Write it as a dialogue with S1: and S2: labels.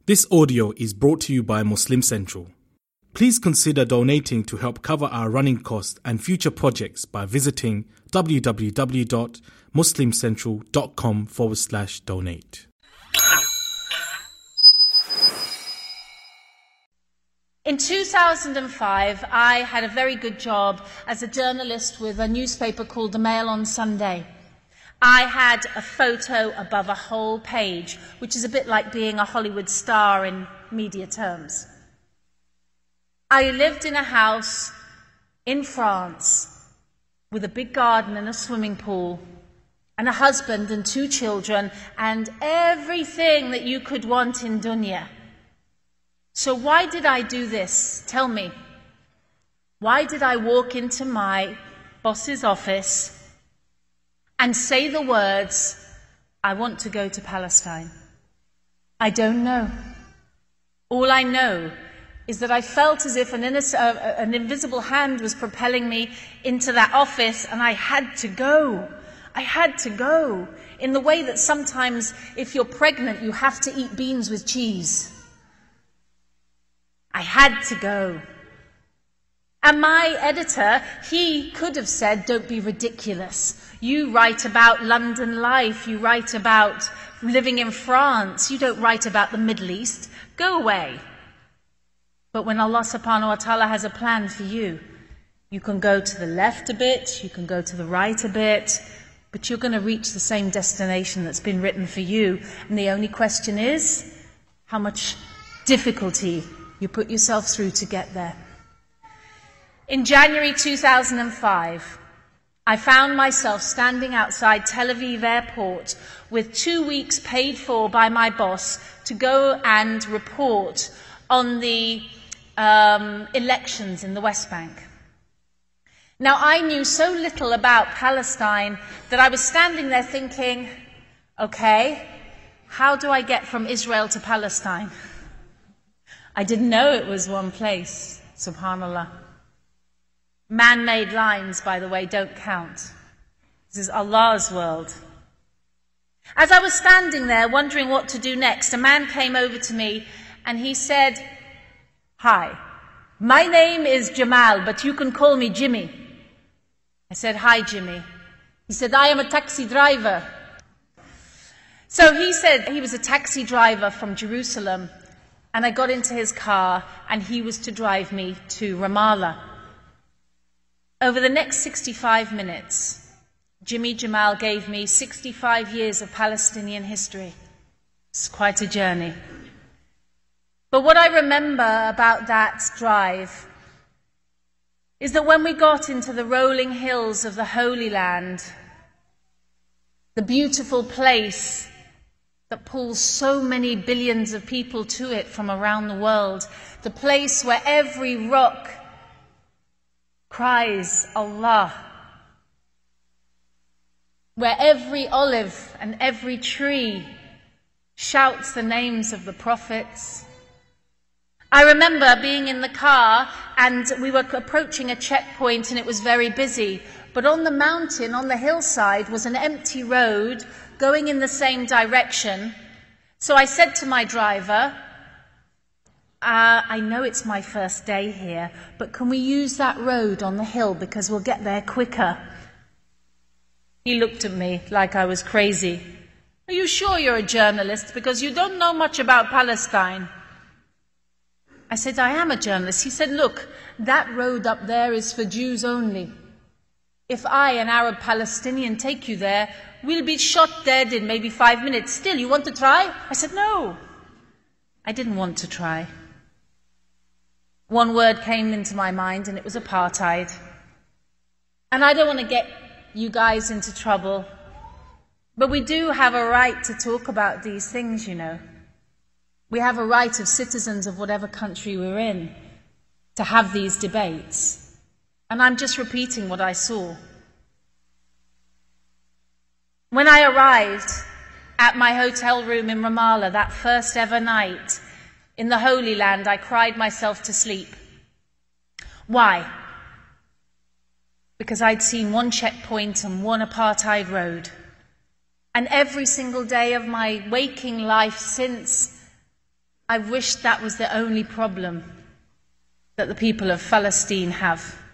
S1: This audio is brought to you by Muslim Central. Please consider donating to help cover our running costs and future projects by visiting www.muslimcentral.com/donate.
S2: In 2005, I had a very good job as a journalist with a newspaper called The Mail on Sunday. I had a photo above a whole page, which is a bit like being a Hollywood star in media terms. I lived in a house in France with a big garden and a swimming pool and a husband and 2 children and everything that you could want in dunya. So why did I do this? Tell me. Why did I walk into my boss's office and say the words, I want to go to Palestine? I don't know. All I know is that I felt as if an invisible hand was propelling me into that office, and I had to go. I had to go. In the way that sometimes if you're pregnant, you have to eat beans with cheese. I had to go. And my editor, he could have said, don't be ridiculous. You write about London life. You write about living in France. You don't write about the Middle East. Go away. But when Allah subhanahu wa ta'ala has a plan for you, you can go to the left a bit, you can go to the right a bit, but you're going to reach the same destination that's been written for you. And the only question is, how much difficulty you put yourself through to get there. In January 2005, I found myself standing outside Tel Aviv airport with 2 weeks paid for by my boss to go and report on the elections in the West Bank. Now, I knew so little about Palestine that I was standing there thinking, okay, how do I get from Israel to Palestine? I didn't know it was one place, subhanallah. Man-made lines, by the way, don't count. This is Allah's world. As I was standing there wondering what to do next, a man came over to me and he said, hi, my name is Jamal, but you can call me Jimmy. I said, hi, Jimmy. He said, I am a taxi driver. So he said he was a taxi driver from Jerusalem, and I got into his car and he was to drive me to Ramallah. Over the next 65 minutes, Jimmy Jamal gave me 65 years of Palestinian history. It's quite a journey. But what I remember about that drive is that when we got into the rolling hills of the Holy Land, the beautiful place that pulls so many billions of people to it from around the world, the place where every rock cries Allah, where every olive and every tree shouts the names of the prophets. I remember being in the car and we were approaching a checkpoint and it was very busy, but on the mountain, on the hillside, was an empty road going in the same direction. So I said to my driver, I know it's my first day here, but can we use that road on the hill because we'll get there quicker? He looked at me like I was crazy. Are you sure you're a journalist? Because you don't know much about Palestine. I said, I am a journalist. He said, look, that road up there is for Jews only. If I, an Arab Palestinian, take you there, we'll be shot dead in maybe 5 minutes. Still, you want to try? I said, no. I didn't want to try. One word came into my mind, and it was apartheid. And I don't want to get you guys into trouble, but we do have a right to talk about these things, you know. We have a right of citizens of whatever country we're in to have these debates. And I'm just repeating what I saw. When I arrived at my hotel room in Ramallah that first ever night in the Holy Land, I cried myself to sleep. Why? Because I'd seen one checkpoint and one apartheid road. And every single day of my waking life since I wish that was the only problem that the people of Palestine have.